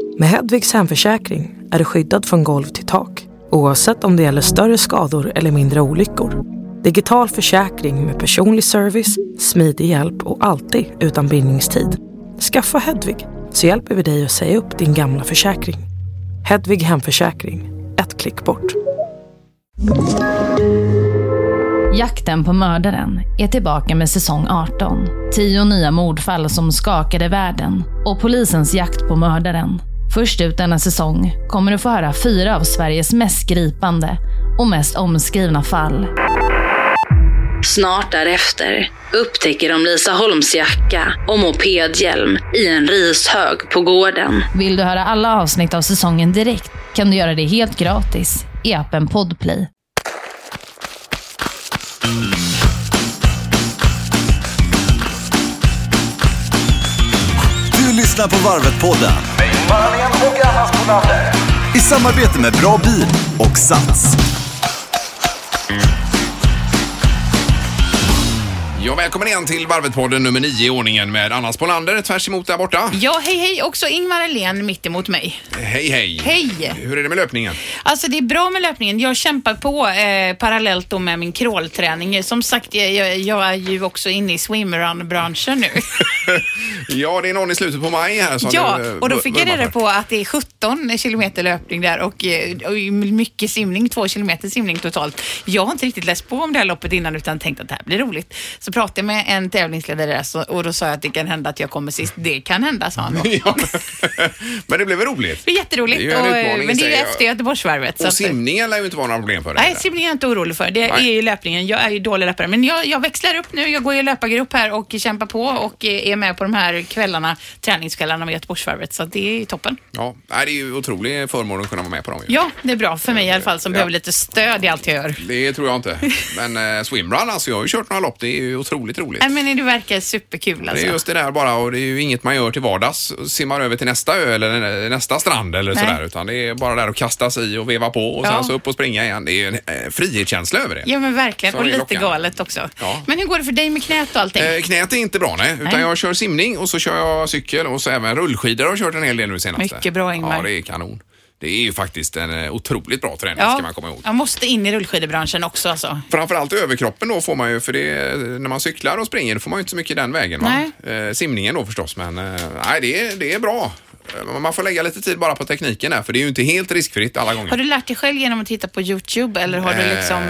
Med Hedvigs hemförsäkring är du skyddad från golv till tak, oavsett om det gäller större skador eller mindre olyckor. Digital försäkring med personlig service, smidig hjälp och alltid utan bindningstid. Skaffa Hedvig så hjälper vi dig att säga upp din gamla försäkring. Hedvig hemförsäkring, ett klick bort. Jakten på mördaren är tillbaka med säsong 18. 10 nya mordfall som skakade världen och polisens jakt på mördaren. Först ut denna säsong kommer du få höra 4 av Sveriges mest gripande och mest omskrivna fall. Snart därefter upptäcker de Lisa Holms jacka och mopedhjälm i en rishög på gården. Vill du höra alla avsnitt av säsongen direkt kan du göra det helt gratis i appen Podplay. Du lyssnar på Varvet-podden i samarbete med Bra Bil och Sats. Ja, välkommen igen till Varvet-podden nummer 9 i ordningen med Anna Spolander tvärs emot där borta. Ja, hej. Också Ingmar Ahlén mitt emot mig. Hej. Hej. Hur är det med löpningen? Alltså, det är bra med löpningen. Jag kämpar på parallellt då med min crawlträning. Som sagt, jag är ju också inne i swimrun-branschen nu. Ja, det är någon i slutet på maj här. Ja, och då fick jag reda på att det är 17 kilometer löpning där och mycket simning, 2 kilometer simning totalt. Jag har inte riktigt läst på om det här loppet innan utan tänkt att det här blir roligt. Så pratade jag med en tävlingsledare och då sa jag att det kan hända att jag kommer sist. Det kan hända, sa han då. Ja, men det blev väl roligt? Det är jätteroligt. Det är ju en utmaning, men det är ju efter Göteborgsvarvet. Och simningen lär ju inte vara några problem för dig. Nej, simningen är jag inte orolig för. Det är ju löpningen. Jag är ju dålig löpare. Men jag växlar upp nu. Jag går i löpargrupp här och kämpar på och är med på de här kvällarna, träningskvällarna med Göteborgsvarvet. Så det är toppen. Ja, det är ju otrolig förmån att kunna vara med på dem. Ja, det är bra för mig i alla fall som behöver lite stöd i allt jag gör. Det tror jag inte. Men swimrun, alltså jag har ju kört några lopp. Det är ju otroligt roligt. Nej, men det verkar superkul alltså. Det är just det där bara, och det är ju inget man gör till vardags. Simmar över till nästa ö eller nästa strand eller sådär, utan det är bara där att kasta sig i och veva på och sen så upp och springa igen. Det är ju en frihetskänsla över det. Ja, men verkligen. Och lite galet också. Ja. Men hur går det för dig med knät och allting? Knät är inte bra, nej. Utan jag kör simning och så kör jag cykel och så även rullskidor har jag kört en hel del nu senaste. Mycket bra, Ingmar. Ja, det är kanon. Det är ju faktiskt en otroligt bra träning, ska man komma ihåg. Jag måste in i rullskidebranschen också alltså. Framförallt överkroppen då får man ju, för det när man cyklar och springer då får man ju inte så mycket den vägen. Simningen då förstås, men nej, det är bra. Man får lägga lite tid bara på tekniken där, för det är ju inte helt riskfritt alla gånger. Har du lärt dig själv genom att titta på YouTube eller har du liksom...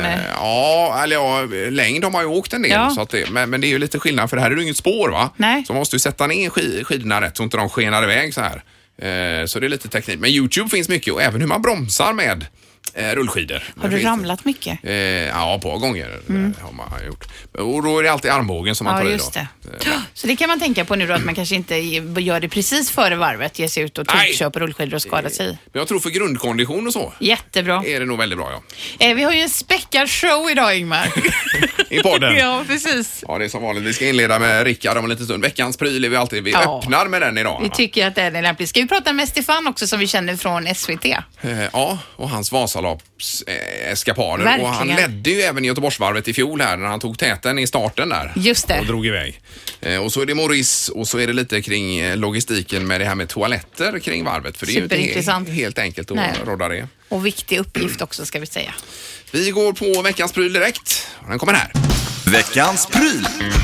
längd har man ju åkt en del, så att men det är ju lite skillnad, för det här är ju inget spår, va? Nej. Så man måste ju sätta ner skidorna rätt så inte de skenar iväg så här. Så det är lite teknik. Men YouTube finns mycket och även hur man bromsar med rullskidor. Har du ramlat mycket? Ja, ett par gånger har man gjort. Och då är det alltid armbågen som man tar just det. Så det kan man tänka på nu då, att man kanske inte gör det precis före varvet, ger sig ut och kör på rullskidor och skadar sig. Men jag tror för grundkondition och så. Jättebra. Är det nog väldigt bra, ja. Vi har ju en späckad show idag, Ingmar. I podden. Ja, precis. Ja, det är som vanligt. Vi ska inleda med Rickard om en liten stund. Veckans pryl är vi öppnar med den idag. Vi tycker att den är lämplig. Ska vi prata med Stefan också, som vi känner från SVT? Ja, och hans Vasalopps-eskapader. Verkligen. Och han ledde ju även Göteborgsvarvet i fjol här när han tog täten i starten där. Just det. Och drog iväg. Och så är det Maurice och så är det lite kring logistiken med det här med toaletter kring varvet. För det är ju inte helt enkelt att råda det. Och viktig uppgift också, ska vi säga. Vi går på veckans pryl direkt. Den kommer här. Veckans pryl.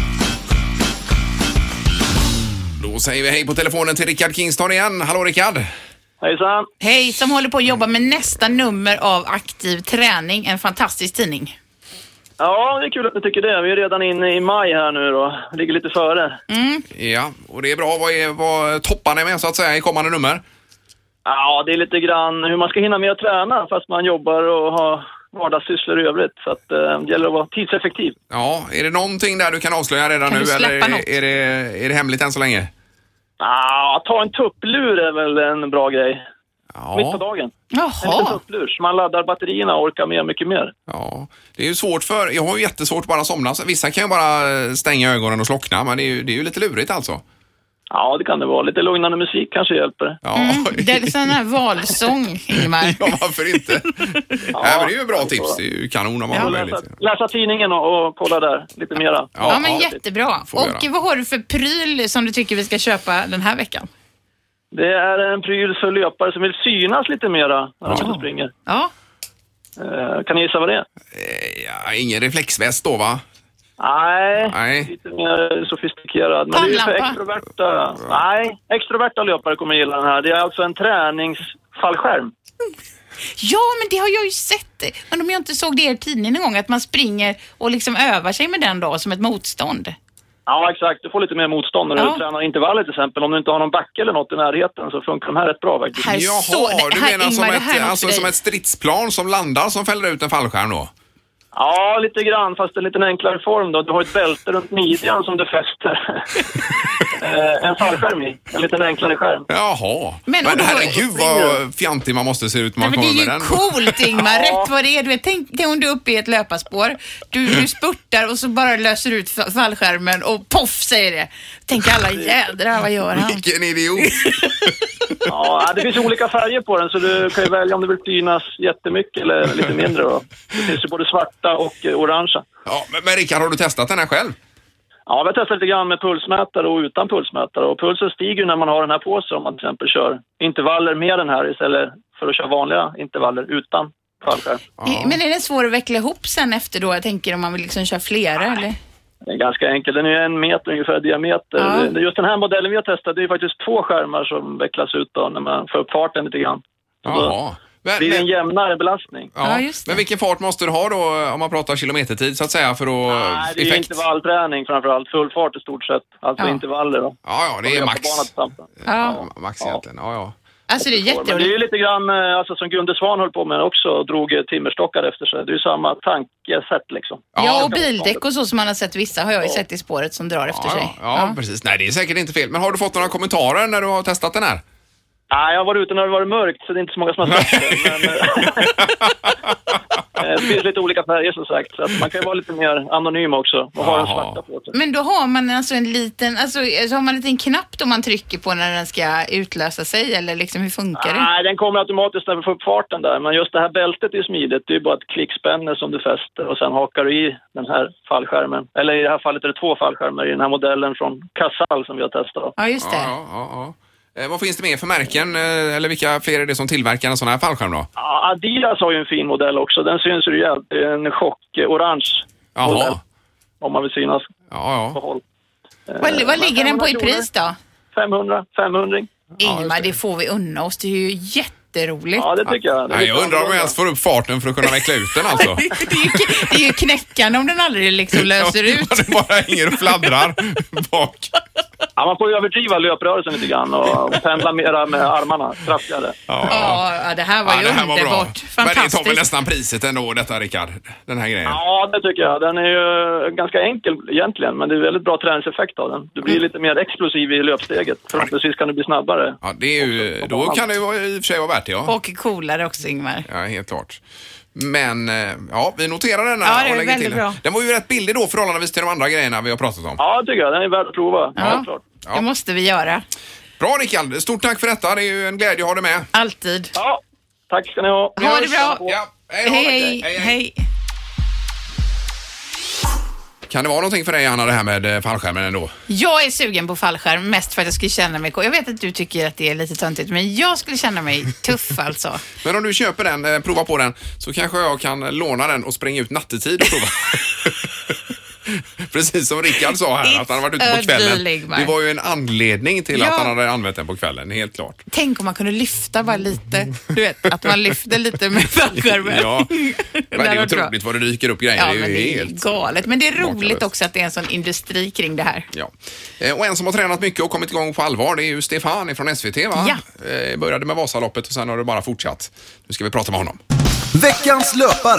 Då säger vi hej på telefonen till Rickard Kingstad igen. Hallå Rickard. Hejsan. Hej, som håller på att jobba med nästa nummer av Aktiv träning. En fantastisk tidning. Ja, det är kul att ni tycker det. Vi är redan inne i maj här nu då. Ligger lite före. Ja, och det är bra. Vad toppar ni med så att säga i kommande nummer? Ja, det är lite grann hur man ska hinna med att träna fast man jobbar och har vardagssysslor i övrigt. Så att det gäller att vara tidseffektiv. Ja, är det någonting där du kan avslöja redan nu eller är det hemligt än så länge? Ja, ta en tupplur är väl en bra grej. Ja. Mitt på dagen. Jaha. En liten tupplur så man laddar batterierna och orkar med mycket mer. Ja, det är ju svårt jag har ju jättesvårt att bara somna. Vissa kan ju bara stänga ögonen och slockna, men det är ju lite lurigt alltså. Ja, det kan det vara. Lite lugnande musik kanske hjälper. Ja. Det är sån här valsång, Ingmar. Ja, varför inte? Ja, men det är ju bra tips. Det är ju kanon om man har möjlighet. Läsa tidningen och kolla där lite mera. Ja, men jättebra. Och vad har du för pryl som du tycker vi ska köpa den här veckan? Det är en pryl för löpare som vill synas lite mera när de inte springer. Ja. Kan ni gissa vad det är? Ja, ingen reflexväst då, va? Nej, lite mer sofistikerad. Men det är ju för extroverta. Nej, extroverta löpare kommer gilla den här. Det är alltså en träningsfallskärm. Ja, men det har jag ju sett. Men om jag inte såg det i tidningen en gång, att man springer och liksom övar sig med den då som ett motstånd. Ja, exakt. Du får lite mer motstånd när du tränar intervaller till exempel. Om du inte har någon backe eller något i närheten så funkar de här rätt bra faktiskt. Jaha, du menar som ett stridsplan som landar som fäller ut en fallskärm då? Ja, lite grann, fast en lite enklare form då. Du har ett bälte runt midjan som du fäster en fallskärm i. En lite enklare skärm. Jaha. Men herregud vad fjantig man måste se ut när man kommer med den. Men det är ju coolt, Ingmar. Rätt vad det är. Du vet, tänk om du är uppe i ett löparspår. Du spurtar och så bara löser ut fallskärmen och poff säger det. Tänk alla jädrar, vad gör han? Vilken idiot. Ja, det finns olika färger på den så du kan ju välja om du vill synas jättemycket eller lite mindre då. Det finns ju både svarta och orangea. Ja, men Rickard, har du testat den här själv? Ja, vi har testat lite grann med pulsmätare och utan pulsmätare. Och pulsen stiger när man har den här på sig om man till exempel kör intervaller med den här istället för att köra vanliga intervaller utan fallskärm. Ja. Men är det svårt att veckla ihop sen efter då? Jag tänker om man vill liksom köra flera eller? Det är ganska enkelt. Den är ju 1 meter ungefär diameter. Ja. Just den här modellen vi har testat, det är faktiskt 2 skärmar som vecklas ut då när man får upp farten lite grann. Jaha. Det blir en jämnare belastning. Ja, just det. Men vilken fart måste du ha då om man pratar kilometertid så att säga för att Nej, det är intervallträning framförallt. Full fart i stort sett. Alltså intervaller då. Ja, det är max. Max egentligen. Ja. Alltså det är jätteroligt. Men det är ju lite grann alltså, som Gunde Svan höll på med också och drog timmerstockar efter sig. Det är ju samma tankesätt liksom. Ja, och bildäck och så som man har sett vissa har jag ju sett i spåret som drar efter sig. Ja, precis. Nej, det är säkert inte fel. Men har du fått några kommentarer när du har testat den här? Nej, jag var ute när det var mörkt så det är inte så många som har sett det. Men det finns lite olika färger som sagt. Så att man kan ju vara lite mer anonym också och ha en svarta på sig. Men då har man alltså en liten, så har man en liten knapp då man trycker på när den ska utlösa sig eller liksom hur funkar det? Nej, den kommer automatiskt när vi får upp farten där. Men just det här bältet är smidigt. Det är bara ett klickspänne som du fäster och sen hakar du i den här fallskärmen. Eller i det här fallet är det 2 fallskärmar i den här modellen från Casall som vi har testat. Ja, just det. Ja. Vad finns det mer för märken? Eller vilka fler är det som tillverkar en sån här fallskärm då? Ja, Adidas har ju en fin modell också. Den syns ju jävligt. Det är en chock-orange modell. Om man vill synas. Ja. Vad ligger den på i pris då? 500. Ingmar, det får vi unna oss. Det är ju jätteroligt. Ja, det tycker jag. Jag undrar om jag ens får upp farten för att kunna veckla ut den alltså. det är ju knäckande om den aldrig liksom löser ut. Det bara hänger och fladdrar bak. Ja, man får ju överdriva löprörelsen lite grann och pendla mera med armarna kraftigare. Ja, det här var ju underbart. Fantastiskt. Men det tar väl nästan priset ändå detta, Rickard, den här grejen. Ja, det tycker jag. Den är ju ganska enkel egentligen, men det är väldigt bra träningseffekt av den. Du blir lite mer explosiv i löpsteget. Förhoppningsvis kan du bli snabbare. Ja, det är ju, då kan det ju i och för sig vara värt det, ja. Och coolare också, Ingmar. Ja, helt klart. Men vi noterar den här och lägger till den. Den var ju rätt billig då förhållandevis till de andra grejerna vi har pratat om. Ja, tycker jag. Den är värd att prova. Ja, klart. Det måste vi göra. Bra, Rickard. Stort tack för detta. Det är ju en glädje att ha dig med. Alltid. Ja, tack ska ni ha. Ha det bra. Ja, hej. Kan det vara någonting för dig, Anna, det här med fallskärmen ändå? Jag är sugen på fallskärm, mest för att jag skulle känna mig... Jag vet att du tycker att det är lite töntigt, men jag skulle känna mig tuff alltså. Men om du köper den, prova på den, så kanske jag kan låna den och springa ut nattetid och prova. Precis som Rickard sa här, att han har varit ute på kvällen. Det var ju en anledning till att han hade använt den på kvällen, helt klart. Tänk om man kunde lyfta bara lite. Du vet, att man lyfter lite med fallskärmen. Ja, men det är otroligt vad det dyker upp grejer. Ja, det är ju helt galet. Men det är roligt också att det är en sån industri kring det här. Ja. Och en som har tränat mycket och kommit igång på allvar, det är ju Stefan från SVT, va? Ja. Började med Vasaloppet och sen har det bara fortsatt. Nu ska vi prata med honom. Veckans löpare.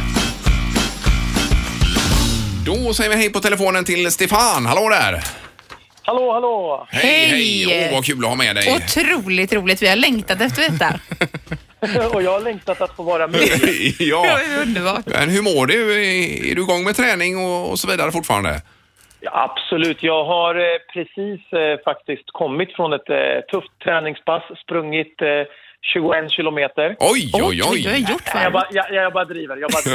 Då säger vi hej på telefonen till Stefan. Hallå där! Hallå! Hej! Vad kul att ha med dig. Otroligt roligt. Vi har längtat efter detta. Och jag har längtat att få vara med. Ja, det är underbart. Men hur mår du? Är du igång med träning och så vidare fortfarande? Ja, absolut. Jag har precis faktiskt kommit från ett tufft träningspass, sprungit 21 kilometer. Oj! Du har gjort jag bara driver.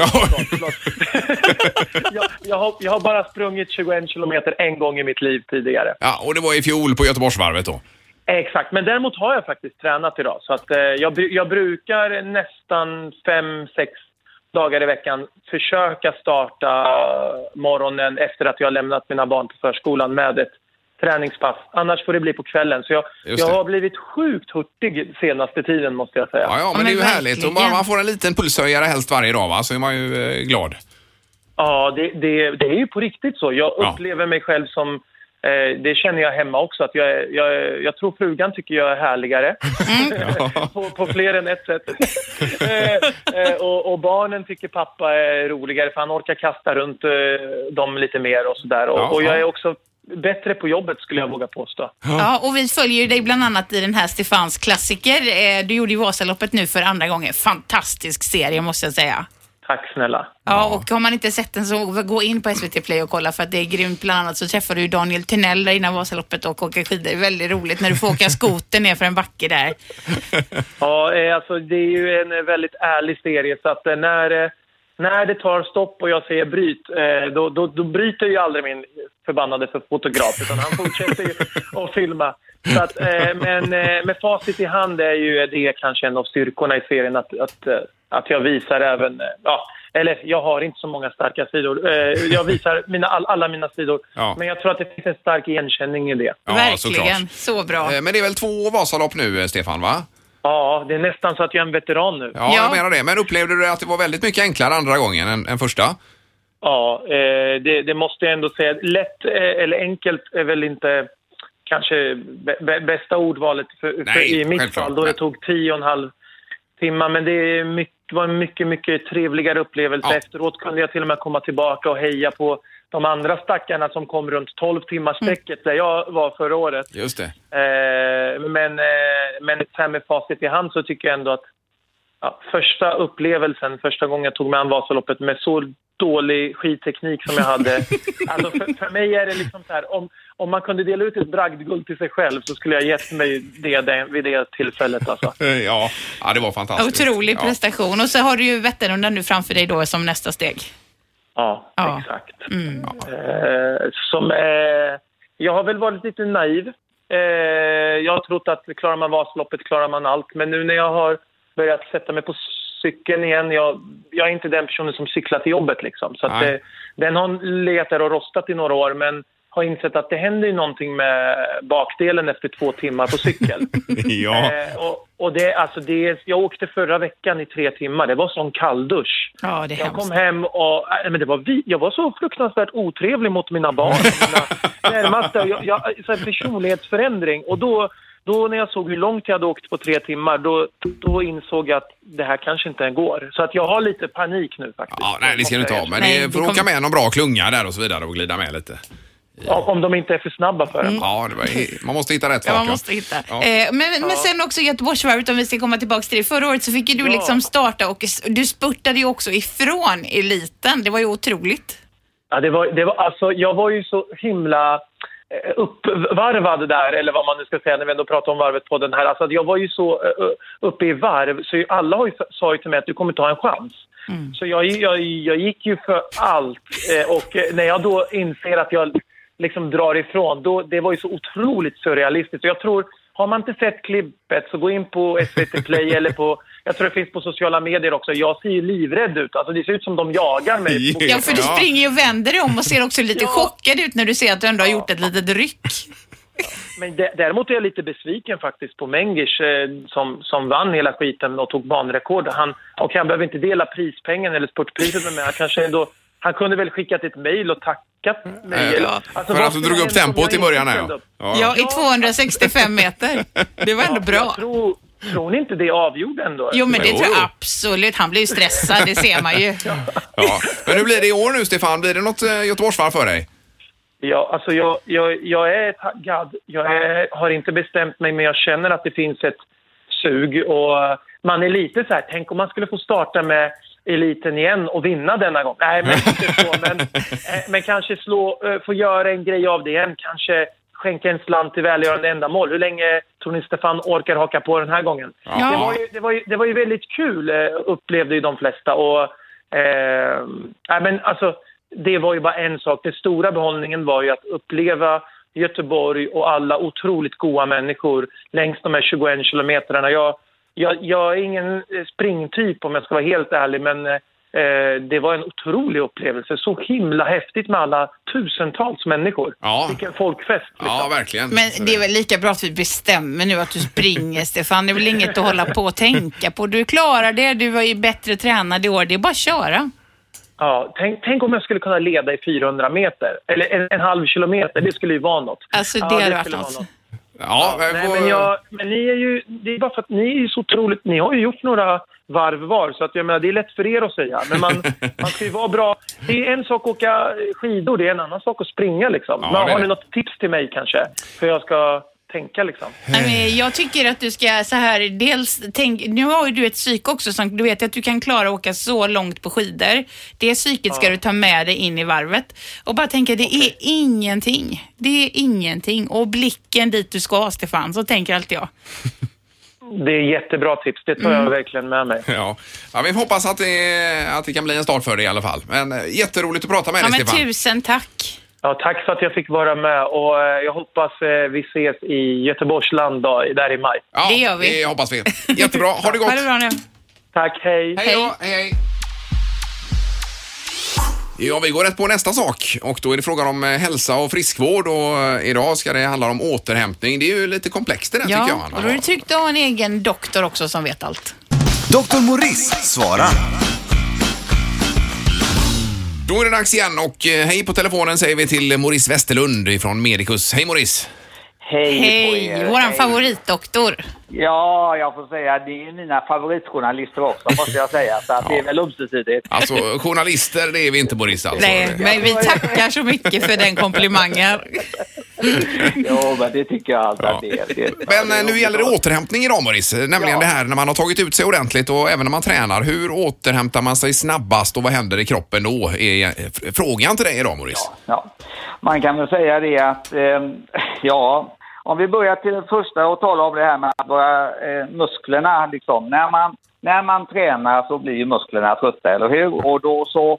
Jag har bara sprungit 21 kilometer en gång i mitt liv tidigare. Ja, och det var i fjol på Göteborgsvarvet då? Exakt, men däremot har jag faktiskt tränat idag. Så att jag brukar nästan 5-6 dagar i veckan försöka starta morgonen efter att jag har lämnat mina barn till förskolan med ett träningspass. Annars får det bli på kvällen. Så jag har blivit sjukt hurtig senaste tiden, måste jag säga. Ja, men det är ju härligt. Och man får en liten pulshöjare helst varje dag, va? Så är man ju glad. Ja, det är ju på riktigt så. Jag upplever mig själv som... det känner jag hemma också. Att jag tror frugan tycker jag är härligare. på fler än ett sätt. Och barnen tycker pappa är roligare. För han orkar kasta runt dem lite mer och sådär. Och jag är också bättre på jobbet, skulle jag våga påstå. Ja, och vi följer dig bland annat i den här Stefans klassiker. Du gjorde ju Vasaloppet nu för andra gången. Fantastisk serie, måste jag säga. Tack snälla. Ja, och har man inte sett den så gå in på SVT Play och kolla, för att det är grymt. Bland annat så träffar du Daniel Tunnell där innan Vasaloppet och åker skidor. Det är väldigt roligt när du får åka skoter ner för en backe där. Ja, alltså det är ju en väldigt ärlig serie, så att när det tar stopp och jag säger bryt, då bryter ju aldrig min förbannade för fotograf, utan han fortsätter ju att filma. Så att, men med facit i hand är ju det kanske en av styrkorna i serien, att jag visar även, eller jag har inte så många starka sidor. Jag visar alla mina sidor, men jag tror att det finns en stark igenkänning i det. Ja, verkligen, så bra. Men det är väl 2 Vasalopp nu, Stefan, va? Ja, det är nästan så att jag är en veteran nu. Ja, jag menar det. Men upplevde du att det var väldigt mycket enklare andra gången än första? Ja, det måste jag ändå säga. Lätt eller enkelt är väl inte kanske bästa ordvalet i mitt fall. Då det tog 10,5 timmar. Men det var en mycket, mycket trevligare upplevelse. Ja. Efteråt kunde jag till och med komma tillbaka och heja på de andra stackarna som kom runt 12 timmars sträcket där jag var förra året. Just det. Men här med facit i hand så tycker jag ändå att första gången jag tog mig an Vasaloppet med så dålig skidteknik som jag hade. Alltså för mig är det liksom så här, om man kunde dela ut ett bragdguld till sig själv så skulle jag gett mig det vid det tillfället. Alltså. Ja, det var fantastiskt. Otrolig prestation. Och så har du ju Vätternrundan nu framför dig då som nästa steg. Ja, exakt. Jag har väl varit lite naiv. Jag har trott att klarar man Vasaloppet klarar man allt. Men nu när jag har börjat sätta mig på cykeln igen, jag är inte den personen som cyklar till jobbet liksom. Så att den har legat där och rostat i några år, men har insett att det händer ju någonting med bakdelen efter 2 timmar på cykel. Och jag åkte förra veckan i 3 timmar. Det var sån kalldusch. Ja, det är jag kom hem och jag var så fruktansvärt otrevlig mot mina barn. Mina närmaste, personlighetsförändring. Och då när jag såg hur långt jag hade åkt på 3 timmar, då insåg jag att det här kanske inte går. Så att jag har lite panik nu faktiskt. Ja, nej, det ska du inte ha. Men det får åka med någon bra klunga där och så vidare och glida med lite. Ja, om de inte är för snabba för den. Ja, man måste hitta rätt fart. Ja, man måste hitta. Men sen också Göteborgsvarvet, om vi ska komma tillbaka till det. Förra året så fick ju du liksom starta och du spurtade ju också ifrån eliten. Det var ju otroligt. Ja, det var alltså, jag var ju så himla uppvarvad där, eller vad man nu ska säga när vi ändå pratar om varvet på den här. Alltså, jag var ju så uppe i varv, så alla sa ju till mig att du kommer ta en chans. Så jag gick ju för allt. Och när jag då inser att jag liksom drar ifrån, det var ju så otroligt surrealistiskt. Och jag tror, har man inte sett klippet så gå in på SVT Play eller jag tror det finns på sociala medier också. Jag ser ju livrädd ut. Alltså det ser ut som de jagar mig. Ja, för du springer ju och vänder dig om och ser också lite chockad ut när du ser att du ändå har gjort ett litet ryck. Men däremot är jag lite besviken faktiskt på Mengish som vann hela skiten och tog banrekord. Han behöver inte dela prispengen eller sportpriset med mig. Han kunde väl skickat ett mejl och tackat mig. Alltså, för att du drog upp tempot i början här. Ja, i 265 meter. Det var ändå bra. Tror ni inte det avgjorde ändå? Jo, men det tror jag absolut. Han blir ju stressad, det ser man ju. Ja. Men hur blir det i år nu, Stefan? Blir det något Göteborgsvarv för dig? Ja, alltså jag är taggad. Jag har inte bestämt mig, men jag känner att det finns ett sug. Och man är lite så här, tänk om man skulle få starta med eliten igen och vinna denna gång. Nej, men inte så. Men kanske få göra en grej av det igen. Kanske skänka en slant till välgörande ändamål. Hur länge tror ni Stefan orkar haka på den här gången? Ja. Det var ju väldigt kul, upplevde ju de flesta. Och men alltså, det var ju bara en sak. Den stora behållningen var ju att uppleva Göteborg och alla otroligt goda människor längs de här 21 kilometerna. Jag är ingen springtyp om jag ska vara helt ärlig, men det var en otrolig upplevelse. Så himla häftigt med alla tusentals människor. Ja. Vilken folkfest. Liksom. Ja, verkligen. Men det är väl lika bra att vi bestämmer nu att du springer, Stefan. Det är väl inget att hålla på och tänka på. Du klarar det, du var ju bättre tränad i år. Det är bara att köra. Ja, tänk om jag skulle kunna leda i 400 meter. Eller en halv kilometer, det skulle ju vara något. Alltså det hade varit något. Ja, men ni är ju, det är bara för att ni är ju så otroligt, ni har ju gjort några varv var, så att jag menar, det är lätt för er att säga, men man ska ju vara bra. Det är en sak att åka skidor, det är en annan sak att springa liksom. Ja, har ni något tips till mig kanske, för jag ska tänka liksom? Jag tycker att du ska så här, dels nu har ju du ett psyke också som du vet att du kan klara att åka så långt på skidor. Det psyket ska du ta med dig in i varvet och bara tänka, det är ingenting. Det är ingenting. Och blicken dit du ska, Stefan, så tänker alltid jag. Det är jättebra tips, det tar jag verkligen med mig. Ja, vi hoppas att det kan bli en start för dig i alla fall. Men jätteroligt att prata med dig, Stefan. Tusen tack. Ja, tack för att jag fick vara med, och jag hoppas vi ses i Göteborgsland då, där i maj. Ja, det gör vi. Det hoppas vi. Jättebra, ha det gott. Ha det bra nu. Tack, hej. Hej då, hej. Ja, vi går rätt på nästa sak och då är det frågan om hälsa och friskvård, och idag ska det handla om återhämtning. Det är ju lite komplext det där, tycker jag. Ja, och då är det tryggt att ha en egen doktor också som vet allt. Dr. Maurice svarar. Då är det dags igen och hej på telefonen säger vi till Maurice Westerlund från Medicus. Hej Maurice! Hej, våran favoritdoktor. Ja, jag får säga, det är mina favoritjournalister också, måste jag säga. Så att det är väl ömsesidigt. Alltså, journalister, det är vi inte, Maurice. Alltså. Nej, men vi tackar så mycket för den komplimangen. Ja, men det tycker jag alltid att det är. Men nu gäller det återhämtning idag, Maurice. Nämligen det här när man har tagit ut sig ordentligt och även när man tränar. Hur återhämtar man sig snabbast och vad händer i kroppen då? Är frågan till dig idag, Maurice. Ja, man kan väl säga det att, om vi börjar till det första och tala om det här med att våra musklerna, liksom. När man tränar så blir ju musklerna trötta, eller hur? Och då så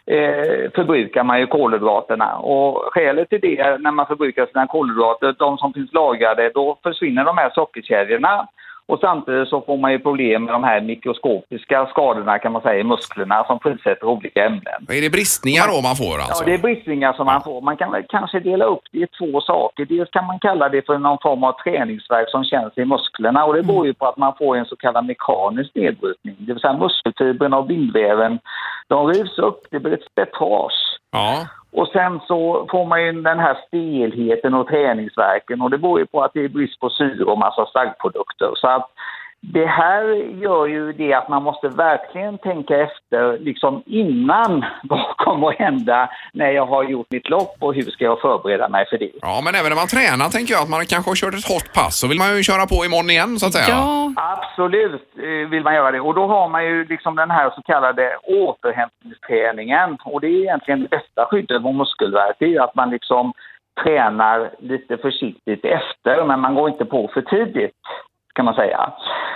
förbrukar man ju kolhydraterna. Och skälet till det, när man förbrukar sina kolhydrater, de som finns lagrade, då försvinner de här sockerkedjorna. Och samtidigt så får man ju problem med de här mikroskopiska skadorna, kan man säga, i musklerna som frisätter olika ämnen. Är det bristningar då man får alltså? Ja, det är bristningar som man får. Man kan väl kanske dela upp det i två saker. Dels kan man kalla det för någon form av träningsvärk som känns i musklerna. Och det beror ju på att man får en så kallad mekanisk nedbrytning. Det vill säga muskelfibrerna och bindväven, de rivs upp, det blir ett spättage. Ja. Och sen så får man ju den här stelheten och träningsvärken, och det beror ju på att det är brist på syre och massa slaggprodukter. Så att det här gör ju det att man måste verkligen tänka efter liksom innan vad kommer att hända när jag har gjort mitt lopp och hur ska jag förbereda mig för det. Ja, men även när man tränar tänker jag att man kanske har kört ett hårt pass så vill man ju köra på imorgon igen så att säga. Ja. Absolut vill man göra det, och då har man ju liksom den här så kallade återhämtningsträningen, och det är egentligen det bästa skyddet mot muskelvärk. Det är ju att man liksom tränar lite försiktigt efter, men man går inte på för tidigt, kan man säga.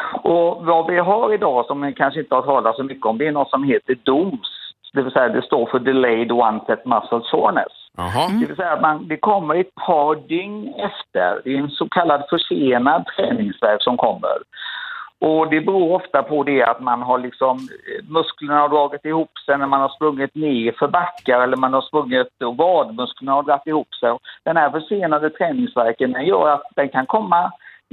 Och vad vi har idag som man kanske inte har talat så mycket om, det är något som heter DOMS. Det vill säga det står för Delayed Onset Muscle Soreness. Det vill säga att det kommer ett par dygn efter. Det är en så kallad försenad träningsvärk som kommer. Och det beror ofta på det att man har liksom musklerna har dragit ihop sig när man har sprungit ner för backar, eller man har sprungit och vadmusklerna har dragit ihop sig. Den här försenade träningsvärken gör att den kan komma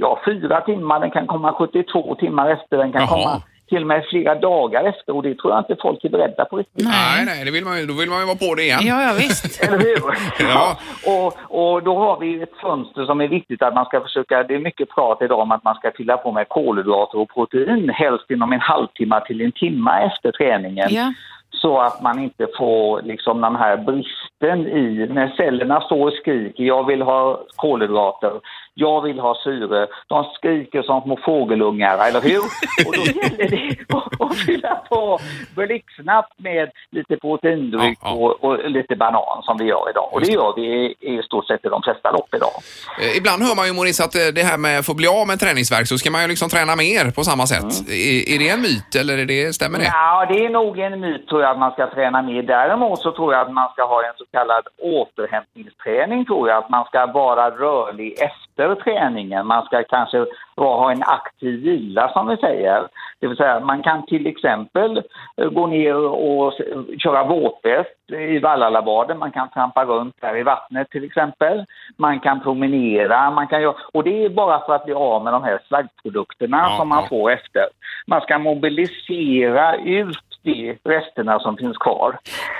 4 timmar, den kan komma 72 timmar efter, den kan komma till och med flera dagar efter, och det tror jag inte folk är beredda på riktigt. Nej, då vill man ju vara på det igen. Ja, visst. Eller hur? Ja. Och då har vi ett fönster som är viktigt att man ska försöka, det är mycket prat idag om att man ska fylla på med kolhydrater och protein, helst inom en halvtimme till en timme efter träningen. Ja. Så att man inte får liksom den här bristen i, när cellerna står och skriker, jag vill ha kolhydrater. jag vill ha syre. De skriker som små fågelungar, eller hur? Och då gäller det att fylla på blixtsnabbt med lite proteindryck och lite banan som vi gör idag. Och det gör vi i stort sett i de flesta lopp idag. Ibland hör man ju, Maurice, att det här med att få bli av med träningsvärk så ska man ju liksom träna mer på samma sätt. Är det en myt eller stämmer det? Ja, det är nog en myt, tror jag, att man ska träna mer. Däremot så tror jag att man ska ha en så kallad återhämtningsträning, tror jag. Att man ska vara rörlig efter träningen. Man ska kanske ha en aktiv vila, som vi säger. Det vill säga, man kan till exempel gå ner och köra våtväst i Vallalabaden. Man kan trampa runt där i vattnet till exempel. Man kan promenera. Och det är bara för att bli av med de här slaggprodukterna som man får efter. Man ska mobilisera ut de resterna som finns kvar.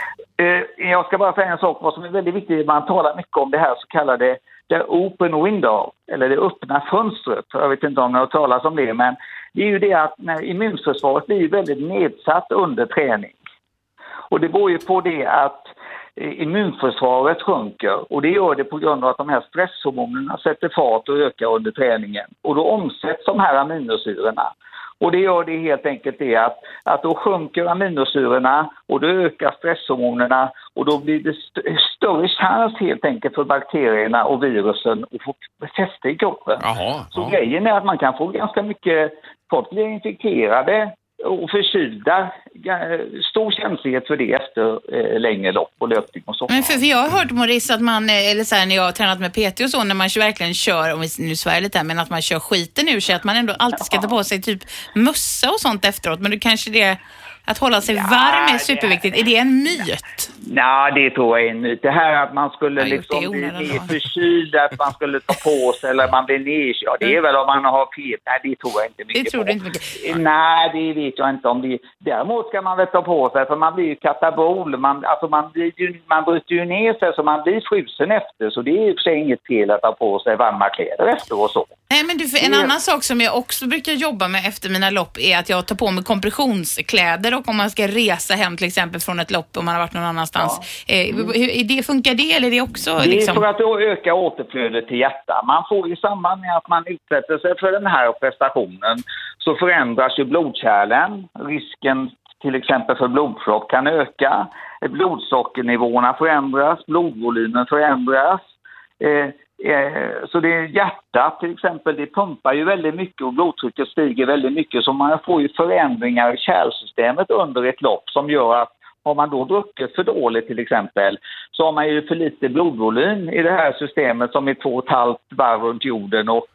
Jag ska bara säga en sak, vad som är väldigt viktigt. Man talar mycket om det här så kallade the open window, eller det öppna fönstret. Jag vet inte om ni har talat om det, men det är ju det att när immunförsvaret blir väldigt nedsatt under träning. Och det beror ju på det att immunförsvaret sjunker, och det gör det på grund av att de här stresshormonerna sätter fart och ökar under träningen. Och då omsätts de här aminosyrorna. Och det gör det helt enkelt det att då sjunker aminosyrorna och då ökar stresshormonerna, och då blir det större chans helt enkelt för bakterierna och virusen att få fäste i kroppen. Så grejen är att man kan få ganska mycket, folk blir infekterade och förkylda, stor känslighet för det efter längre lopp och löpning och så. Men för jag har hört, Maurice, att man, eller så här, när jag har tränat med PT och så, när man verkligen kör, om vi nu svär lite här, men att man kör skiten ur sig, att man ändå alltid ska ta på sig typ mössa och sånt efteråt, men du kanske det, att hålla sig varm är superviktigt. Är det en myt? Ja, det tror jag är en myt. Det här att man skulle liksom bli förkyld, att man skulle ta på sig eller man blir nedkörd, det är väl om man har fel. Nej, det tror jag inte mycket på. Det tror du inte mycket? Nej, det vet jag inte om det. Däremot ska man väl ta på sig, för man blir ju katabol. Man bryter ju ner sig så man blir frusen efter. Så det är ju för sig inget fel att ta på sig varma kläder efter och så. Nej, men du, för en annan sak som jag också brukar jobba med efter mina lopp är att jag tar på mig kompressionskläder, och om man ska resa hem till exempel från ett lopp om man har varit någon annanstans. Funkar det, eller är det också det är för att öka återflödet till hjärtat. Man får i samband med att man utsätter sig för den här prestationen så förändras ju blodkärlen. Risken till exempel för blodpropp kan öka. Blodsockernivåerna förändras, blodvolymen förändras. Så det är hjärtat till exempel, det pumpar ju väldigt mycket och blodtrycket stiger väldigt mycket, så man får ju förändringar i kärlsystemet under ett lopp som gör att har man då druckit för dåligt till exempel, så har man ju för lite blodvolym i det här systemet som är 2,5 varv runt jorden och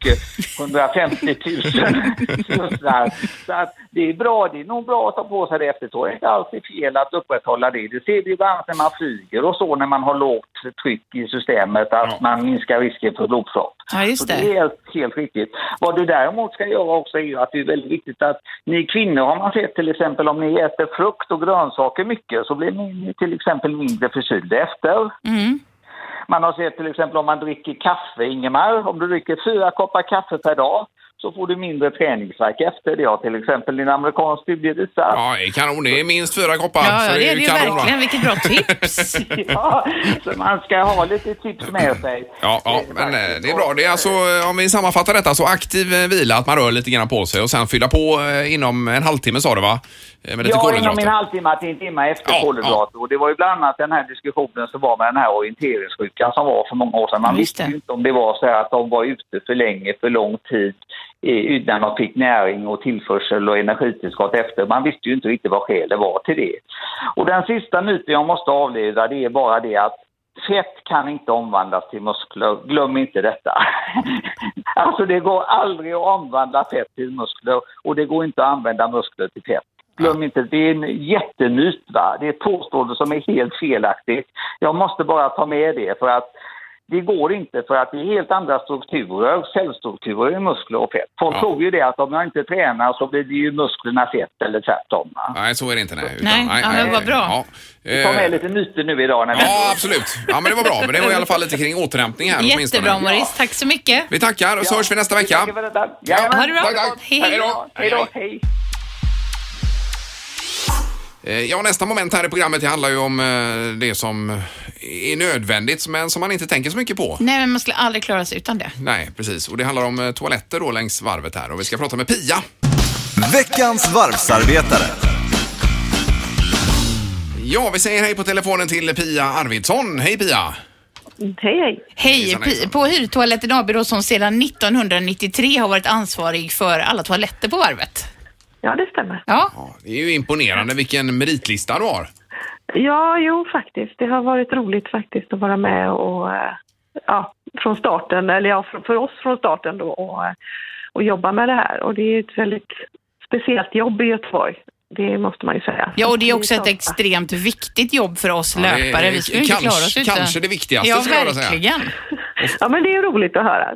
150 000 slussar. Så att det är bra, det är nog bra att ta på sig det efteråt. Det är inte alltid fel att upprätthålla det. Det ser vi bland när man flyger och så, när man har lågt tryck i systemet, att man minskar risken för blodpropp. Ja, just det. Så det är helt riktigt. Vad du däremot ska göra också är ju att det är väldigt viktigt att ni kvinnor, har man sett till exempel om ni äter frukt och grönsaker mycket, så blir ni till exempel mindre förkylda efter. Man har sett till exempel om man dricker kaffe, Ingemar, om du dricker 4 koppar kaffe per dag, så får du mindre träningsvärk efter det. Till exempel i en amerikansk studie visar. Ja, kanon. Det är minst 4 koppar. Ja, så det är ju verkligen. Vilket bra tips. Ja, så man ska ha lite tips med sig. Ja, men det är bra. Det är alltså, om vi sammanfattar detta, så aktiv vila, att man rör lite grann på sig och sen fylla på inom en halvtimme, sa du, va? Med lite kolhydrater. Inom en halvtimme till en timme efter kolhydrater. Och det var ju bland annat den här diskussionen som var med den här orienteringssjukan som var för många år sedan. Man visste ju inte om det var så här att de var ute för länge, för lång tid, utan de fick näring och tillförsel och energitillskott efter. Man visste ju inte riktigt vad skälet var till det. Och den sista myten jag måste avleda, det är bara det att fett kan inte omvandlas till muskler. Glöm inte detta. Alltså det går aldrig att omvandla fett till muskler, och det går inte att använda muskler till fett. Glöm inte, det är en jättemyt, va? Det är ett påstående som är helt felaktigt. Jag måste bara ta med det, för att det går inte, för att det är helt andra strukturer, cellstrukturer i muskler och fett. Folk tror ju det att om jag inte tränar så blir det ju musklerna fett eller tvärtom. Nej, så är det inte. Nej, det var bra. Ja. Vi tar med lite myter nu idag. Absolut. Ja, men det var bra. Men det var i alla fall lite kring återhämtning här. Jättebra, Maurice. Tack så mycket. Vi tackar och så hörs vi nästa vecka. Ha det bra. Tack. Hej då. Hej då. Hej. Ja, nästa moment här i programmet handlar ju om det som är nödvändigt men som man inte tänker så mycket på. Nej, men man skulle aldrig klara sig utan det. Nej, precis. Och det handlar om toaletter då längs varvet här. Och vi ska prata med Pia. Veckans varvsarbetare. Ja, vi säger hej på telefonen till Pia Arvidsson. Hej Pia! Hej. Hej, på Hyrtoaletten AB då, som sedan 1993 har varit ansvarig för alla toaletter på varvet. Ja, det stämmer. Ja. Det är ju imponerande vilken meritlista du har. Ja, jo faktiskt. Det har varit roligt faktiskt att vara med och från starten, eller för oss från starten då och jobba med det här. Och det är ett väldigt speciellt jobb i Göteborg. Det måste man ju säga. Ja, och det är också ett extremt viktigt jobb för oss löpare. Vi ska inte klara oss utan. Kanske det viktigaste, ja, skulle jag verkligen. säga. Ja, men det är roligt att höra.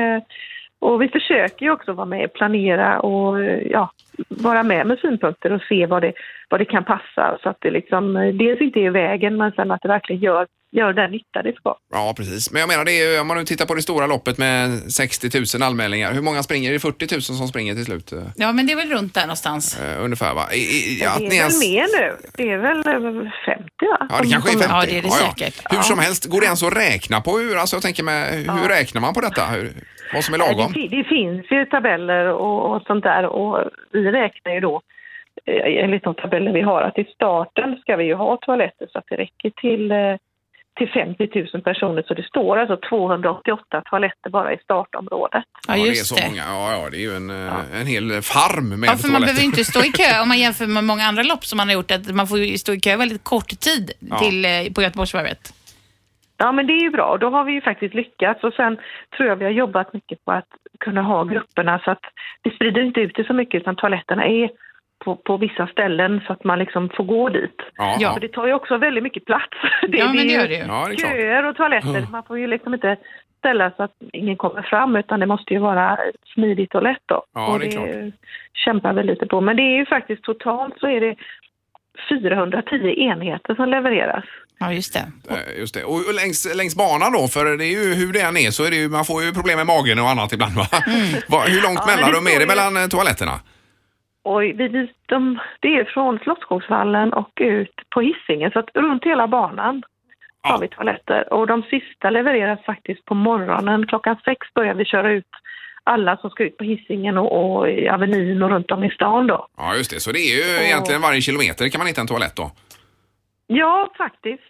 Och vi försöker ju också vara med, planera och vara med synpunkter och se vad det kan passa. Så att det liksom dels inte är i vägen, men sen att det verkligen gör den nytta det ska. Ja, precis. Men jag menar, det är ju, om man nu tittar på det stora loppet med 60 000 anmänningar. Hur många springer? Är det 40 000 som springer till slut? Ja, men det är väl runt där någonstans. Ungefär, va? Det är väl mer nu. Det är väl 50, va? Ja, det kanske är 50. Ja, det är det säkert. Hur som helst, går det ens att räkna på hur? Alltså, jag tänker hur räknar man på detta? Vad som är lagom? Det finns ju tabeller och sånt där, och vi räknar ju då enligt de tabeller vi har att i starten ska vi ju ha toaletter så att det räcker till 50 000 personer, så det står alltså 288 toaletter bara i startområdet. Ja, just det är så många. Ja, det är ju en hel farm med toaletter. Man behöver inte stå i kö om man jämför med många andra lopp som man har gjort, att man får ju stå i kö väldigt kort tid på Göteborgsvarvet. Ja, men det är ju bra. Då har vi ju faktiskt lyckats, och sen tror jag vi har jobbat mycket på att kunna ha grupperna så att vi sprider inte ut det så mycket, utan toaletterna är på vissa ställen så att man liksom får gå dit. Ja. För det tar ju också väldigt mycket plats. Det gör det ju. Ja, det är köer och toaletter. Man får ju liksom inte ställa så att ingen kommer fram, utan det måste ju vara smidigt och lätt då. Ja, och det är klart. Kämpar vi lite på. Men det är ju faktiskt totalt så är det 410 enheter som levereras. Ja, just det. Just det. Och längs banan då, för det är ju hur det än är så är det ju, man får ju problem med magen och annat ibland, va? Hur långt mellanrum är det mellan toaletterna? Oj, det är från Slottsskogsvallen och ut på Hisingen, så att runt hela banan har vi toaletter. Och de sista levereras faktiskt på morgonen. 6:00 börjar vi köra ut alla som ska ut på Hisingen och i Avenyn och runt om i stan då. Ja, just det. Så det är ju egentligen varje kilometer kan man hitta en toalett då? Ja, faktiskt.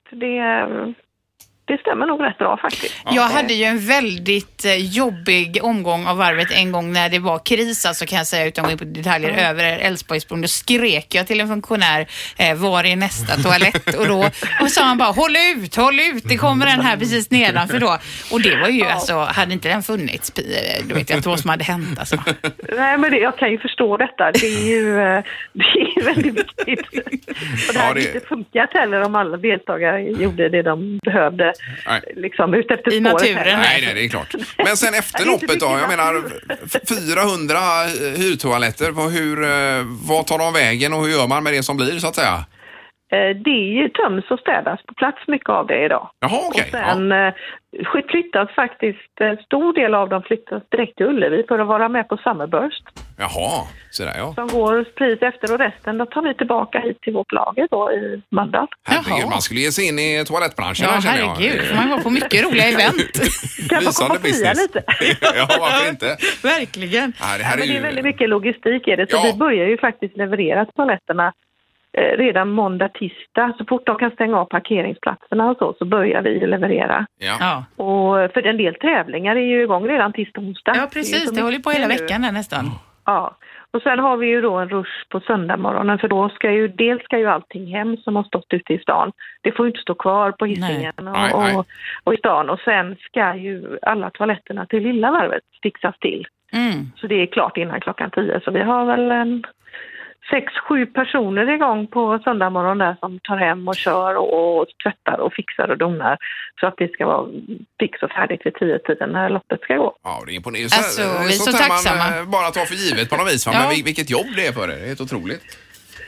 Det stämmer nog rätt bra faktiskt. Jag hade ju en väldigt jobbig omgång av varvet en gång när det var kris, alltså kan jag säga utan att gå in på detaljer, över Älvsborgsbron. Då skrek jag till en funktionär, var är nästa toalett? Och sa han bara, håll ut, det kommer den här precis nedanför då. Och det var ju alltså, hade inte den funnits, då vet jag inte vad som hade hänt alltså. Nej, men jag kan ju förstå detta. Det är ju väldigt viktigt. Och det hade inte funkat heller om alla deltagare gjorde det de behövde. Liksom ut efter i naturen. Nej, det är klart. Men sen efter loppet då, jag menar 400 hyrtoaletter, vad tar de vägen och hur gör man med det som blir så att säga? Det är ju töms och städas på plats mycket av det idag. Jaha, okej. Och sen flyttas faktiskt, en stor del av dem flyttas direkt till Ullevi för att vara med på Summerburst. Jaha, så där ja. Som går precis efter, och resten då tar vi tillbaka hit till vårt lager då i Mölndal. Herregud, man skulle ge sig in i toalettbranschen. Ja, herregud, man var på mycket roliga event. Kan man komma business lite? Ja, varför inte? Verkligen. Ja, det är väldigt mycket logistik är det, så vi börjar ju faktiskt leverera toaletterna redan måndag, tisdag. Så fort de kan stänga av parkeringsplatserna och så börjar vi leverera. Ja. Och för en del tävlingar är ju igång redan tisdag, onsdag. Ja, precis. Det håller på hela veckan där nästan. Ja. Och sen har vi ju då en rush på söndag morgonen, för då ska ju allting hem som har stått ute i stan. Det får ju inte stå kvar på Hisingen och i stan. Och sen ska ju alla toaletterna till lilla varvet fixas till. Så det är klart innan 10:00. Så vi har väl 6-7 personer igång på söndag morgon där som tar hem och kör och tvättar och fixar och donar så att det ska vara fix och färdigt vid 10-tiden när loppet ska gå. Ja, det är imponerande. Alltså, vi är så tacksamma. Man bara tar för givet på något vis. Men vilket jobb det är för er. Det är helt otroligt.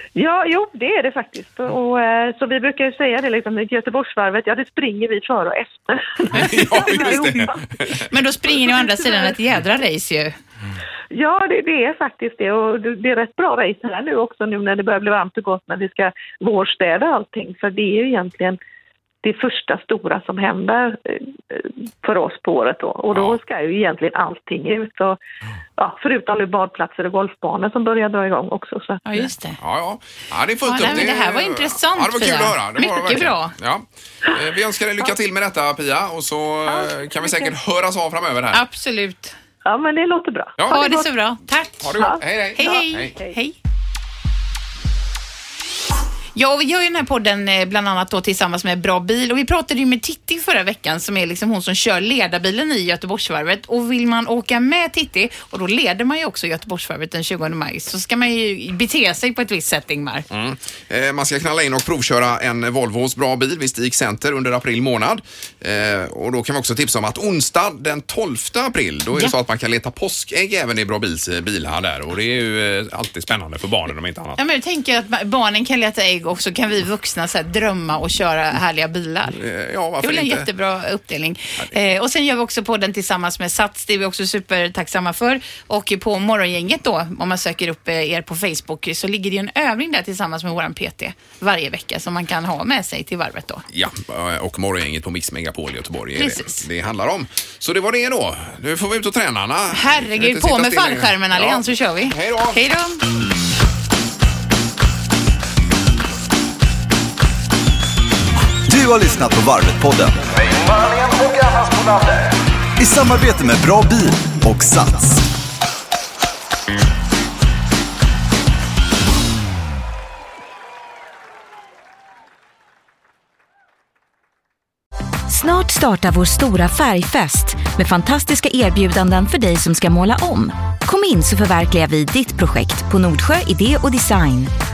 Ja, jo, det är det faktiskt. Och, så vi brukar ju säga det liksom, Göteborgsvarvet, ja det springer vi före och efter. Ja, just det. Men då springer ni å andra sidan ett jädra race ju. Ja, det är faktiskt det. Och det är rätt bra race här nu också, nu när det börjar bli varmt och gott, när vi ska vårstäda allting. För det är ju egentligen det första stora som händer för oss på året då. Och då ska ju egentligen allting ut. Och, ja, förutom nu badplatser och golfbanor som börjar dra igång också. Så. Ja, just det. Ja, det är fullt upp. Men det här var intressant. Ja, det var kul att höra. Det var mycket bra. Ja. Vi önskar dig lycka till med detta, Pia. Och så kan vi säkert höras av framöver här. Absolut. Ja, men det låter bra. Ja. Ha det så bra. Tack. Ha det bra. Hej. Hej. Ja, vi gör ju den här podden bland annat då tillsammans med Bra bil, och vi pratade ju med Titti förra veckan som är liksom hon som kör ledarbilen i Göteborgsvarvet, och vill man åka med Titti, och då leder man ju också Göteborgsvarvet den 20 maj, så ska man ju bete sig på ett visst sätt, Ingmar. Man ska knalla in och provköra en Volvos Bra bil vid Stig Center under april månad, och då kan vi också tipsa om att onsdag den 12 april, då är det så att man kan leta påskägg även i Bra bils bilar där, och det är ju alltid spännande för barnen om inte annat. Ja, men jag tänker att barnen kan leta ägg och så kan vi vuxna så här drömma och köra härliga bilar. Ja, varför det är väl en inte? Jättebra uppdelning. Och sen gör vi också podden tillsammans med Sats. Det är vi också supertacksamma för. Och på Morgongänget då, om man söker upp er på Facebook, så ligger det en övning där tillsammans med våran PT varje vecka som man kan ha med sig till varvet då. Ja, och Morgongänget på Mix Megapol i Göteborg är det handlar om. Så det var det då. Nu får vi ut och träna. Herregud, på med fallskärmen allians, så kör vi. Hej då. Hej då. Du har lyssnat på Varvet-podden. I samarbete med Bra bil och Sats. Snart startar vår stora färgfest med fantastiska erbjudanden för dig som ska måla om. Kom in så förverkligar vi ditt projekt på Nordsjö Idé och Design.